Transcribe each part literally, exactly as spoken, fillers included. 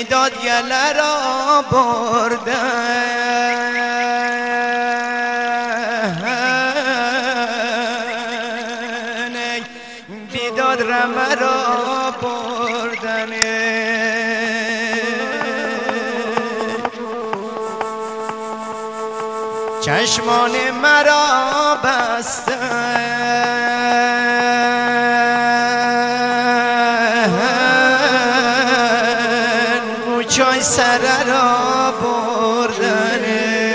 بیداد گله را بردن بیداد رمه را بردن چشمان مرا بستن چای سر را بردن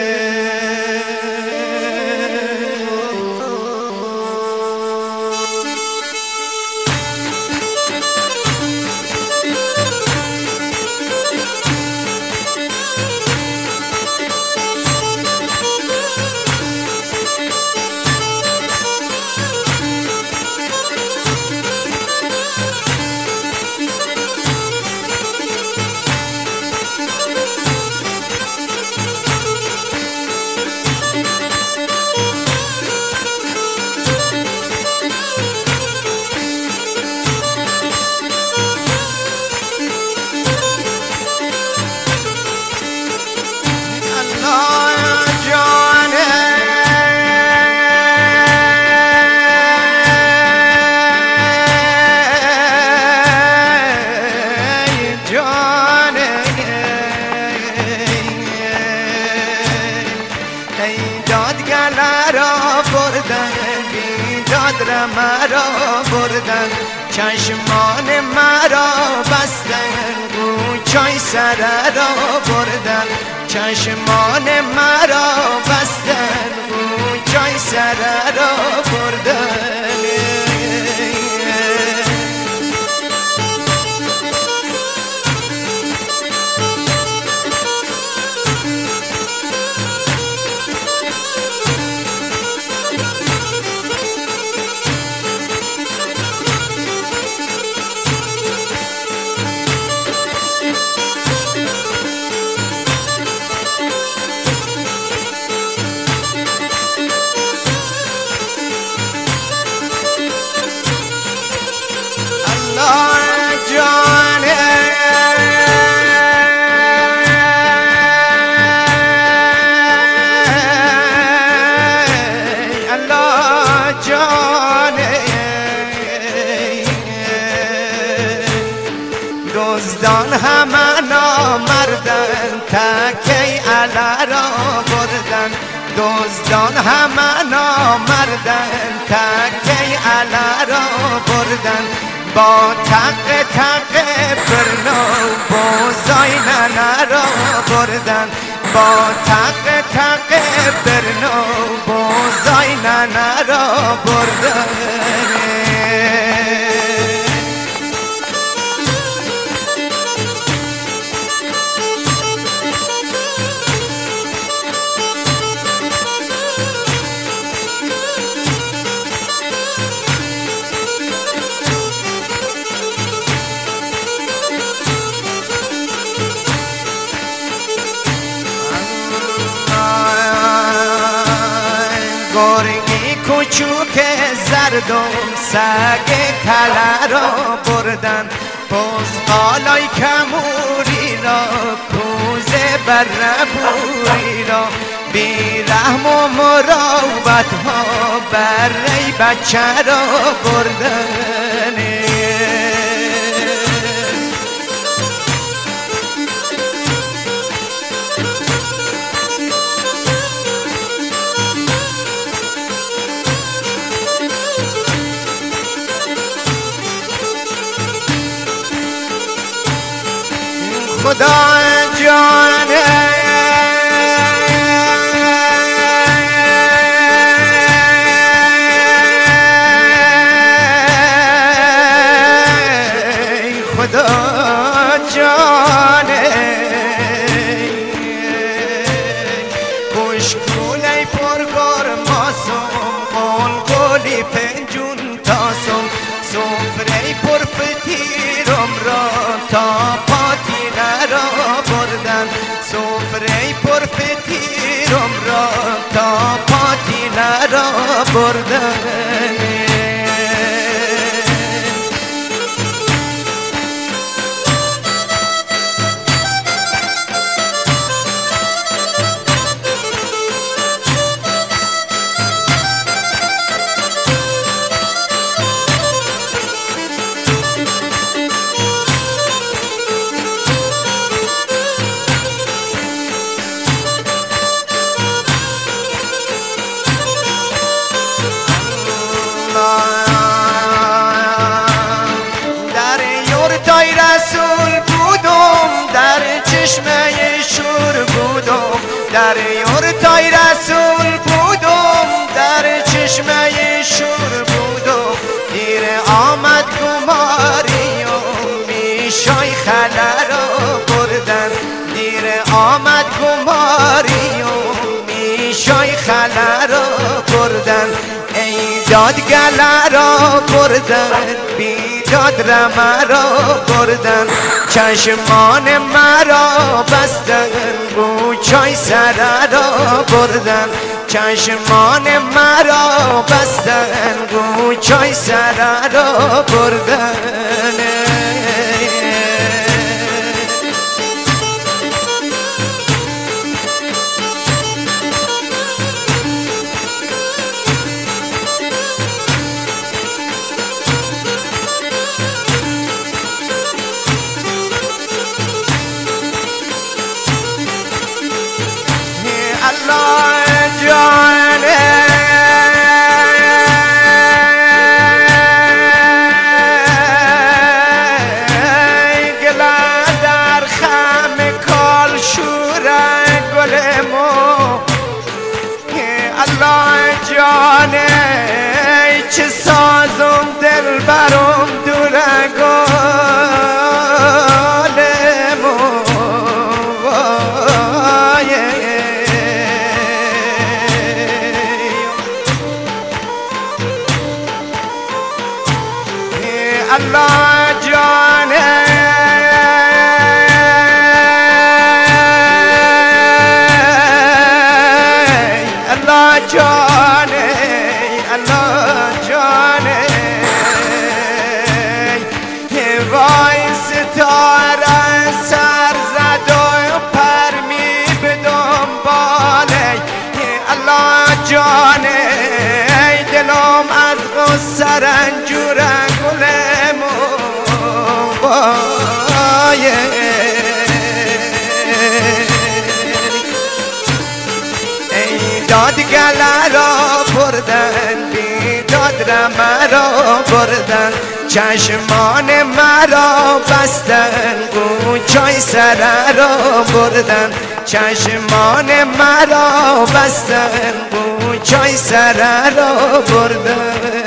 مرا بردن چشمان مرا بستن چای سر را بردن چشمان مرا بستن چای سر را بردن دزدان همه نامردن تکی علا را بردن دزدان همه نامردن تکی علا را بردن با تق تق برنو بوزای ننه را بردن با تق تق برنو بوزای ننه را بردن گرگی کوچوک زردم سگ کله را بردن بزغالای کموری را کوزه بربوری را بی رحم و مراوبت ها بره بچه را بردن خدا جانه خدا جانه خوشگونه پرگار ماسم قول قولی پنجون تاسم سفره پر فتیرم را تا سفره پر فتیرم را تا پاتینه را بردن در یورتای رسول بودم در چشمه شور بودم دیر آمد گماریم میشای خله را بردن دیر آمد گماریم میشای خله را بردن ای دادگله را بردن بیداد رمه را بردن چشمان مرا بستن گوچای سره را بردن چشمان مرا بستن گوچای سره را بردن الله جانه گله در خم کال شوره گل مو الله جانه چه سازم دل برم دوره گل مو الله جانه الله جانه الله جانه وای ستاره سر زد و پر می به دنباله الله جانه دلم از غصه رنجوره گلم وای ای دادگله را بردن بیداد رمه را بردن چشمان مرا بستن گوچای سره را بردن چشمان مرا بستن گوچای سره را بردن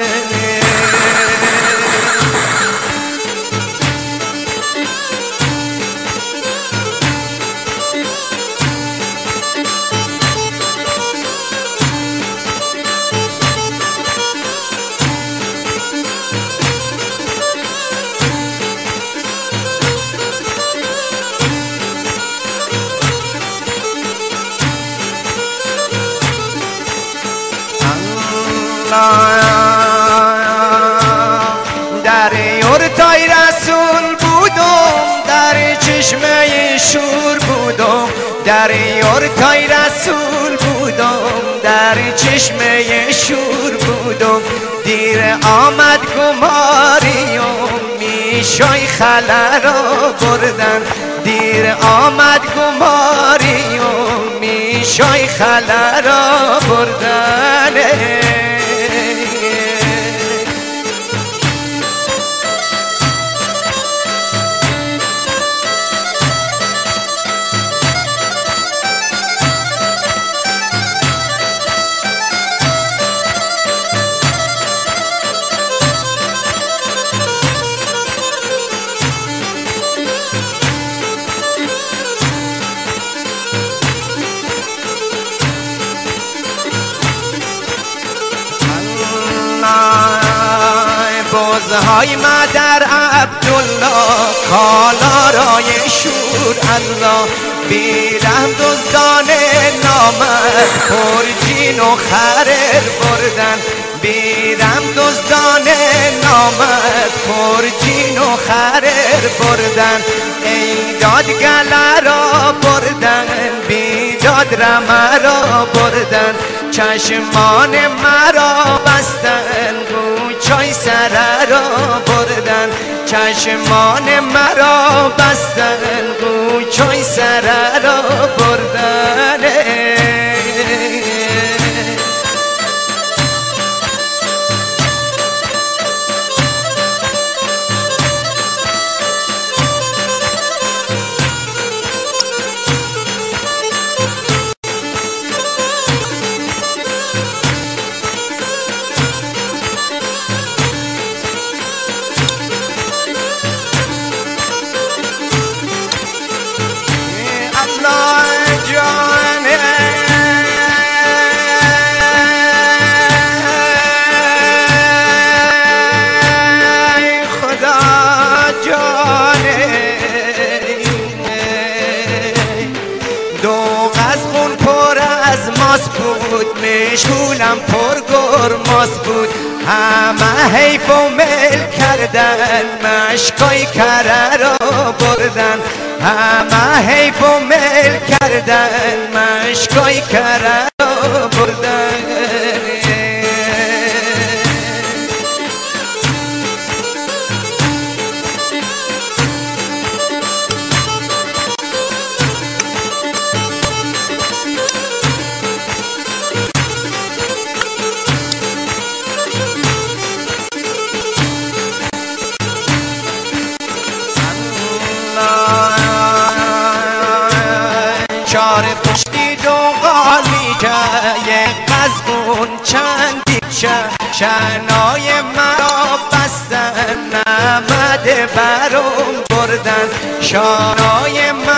در یورتای رسول بودم در چشمه شور بودم در یورتای رسول بودم در چشمه شور بودم دیر آمد گماریم میشای خله را بردن دیر آمد گماریم میشای خله را بردن بازهای مادر عبدالله کالارای شور الله بیرم دزدان نامد خورجین و خرر بردن بیرم دزدان نامد خورجین و خرر بردن ای دادگله را بردن بیداد رمه را بردن چشمان مرا بستن گوچای سره را بردن چشمان مرا بستن گوچای سره را بردن بود، مشغولم پر گرماس بود. همه حیف و مل کردن، مشکای کره را بردن. همه حیف و مل کردن، مشکای کره را بردن. چار پشتی دو قالی که یک قزغون چندی چه شنای مرا بستن، نمده برم بردن. شانای